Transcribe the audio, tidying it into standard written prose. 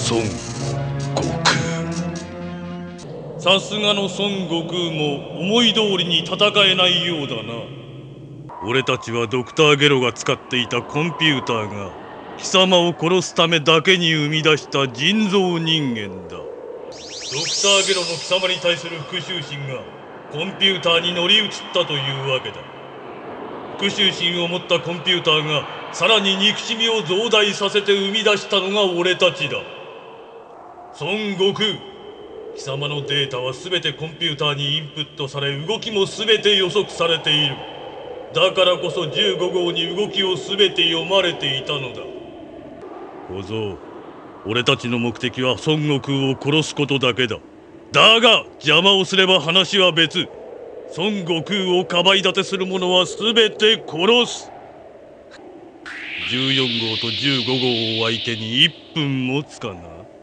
孫悟空。さすがの孫悟空も思い通りに戦えないようだな。俺たちはドクターゲロが使っていたコンピューターが貴様を殺すためだけに生み出した人造人間だ。ドクターゲロの貴様に対する復讐心がコンピューターに乗り移ったというわけだ。復讐心を持ったコンピューターがさらに憎しみを増大させて生み出したのが俺たちだ。孫悟空、貴様のデータは全てコンピューターにインプットされ、動きも全て予測されている。だからこそ15号に動きを全て読まれていたのだ。小僧、俺たちの目的は孫悟空を殺すことだけだ。だが邪魔をすれば話は別。孫悟空をかばい立てする者は全て殺す。14号と15号を相手に1分持つかな。